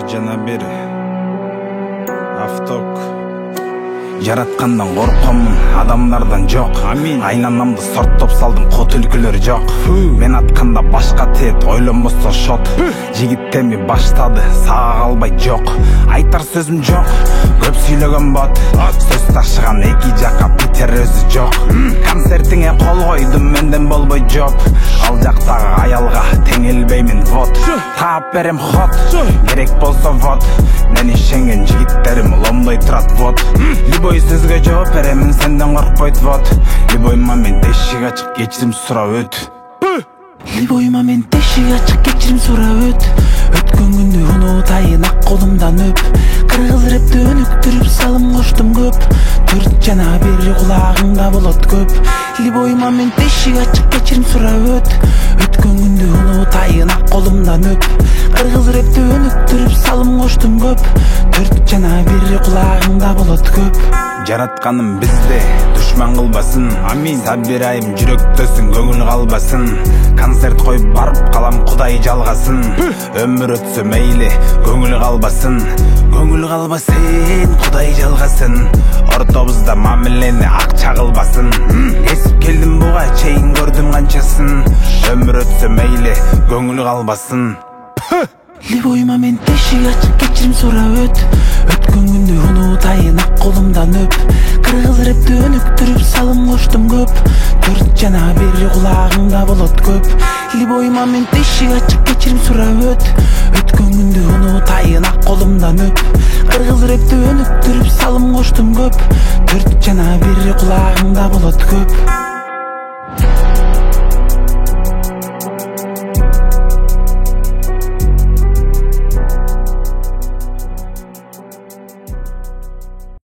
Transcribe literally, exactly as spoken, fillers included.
жана бери авток. Жараткандан коркомун, адамдардан жок. Амин. Айнанамды сорттоп салдым, кот үлкүлөр жок. Мен атканда башка тет, ойлонбостон шот. Жигит теми баштады, сага калбай жок. Айтар сөзүм жок, көп сүйлөгөн бот. Сөз ташыган эки жакка битер өзү жок. Концертиңе кол койдум, менден болбой жоп. Ал жактагы аялга теңелбеймин вот. Таап берем хот, керек болсо вот. Мен ишенген жигиттерим ломдой турат вот. Любой сөзгө жооп беремин, сенден коркпойт вот. Любой момент эшик ачык, кечирим сурап өт. Любой момент эшик ачык, кечирим сурап өт. Өткөн күндү унутайын, ак колумдан өп. Кыргыз рэпти өнүктүрүп салым коштум көп. Төрт жана бир кулагыңда болот көп. Любой момент эшик ачык, кечирим сурап өт. Өткөн күндү унутайын, ак колумдан өп. Кыргыз рэпти өнүктүрүп салым коштум көп. Төрт жана бир кулагыңда болот көп. Жаратканым бизде душман кылбасын. Амин. Сабир айым жүрөктөсүн, көңүл калбасын. Концерт коюп барып калам, Кудай жалгасын. Өмүр өтсө мейли, көңүл калбасын. Көңүл калбасын, Кудай жалгасын. Ортобузда мамилени акча кылбасын. Эсип келдим буга чейин, көрдүм канчасын. Өмүр өтсө мейли, көңүл калбасын. Любой момент эшик ачык, кечирим сурап өт. Өткөн күндү унутайын, ак колумдан өп. Кыргыз рэпти өнүктүрүп салым коштум көп. Төрт жана бир кулагыңда болот көп. Любой момент эшик ачык, кечирим сурап өт. Өткөн күндү унутайын, ак колумдан өп. Кыргыз рэпти өнүктүрүп салым коштум көп. Төрт жана бир кулагыңда болот көп.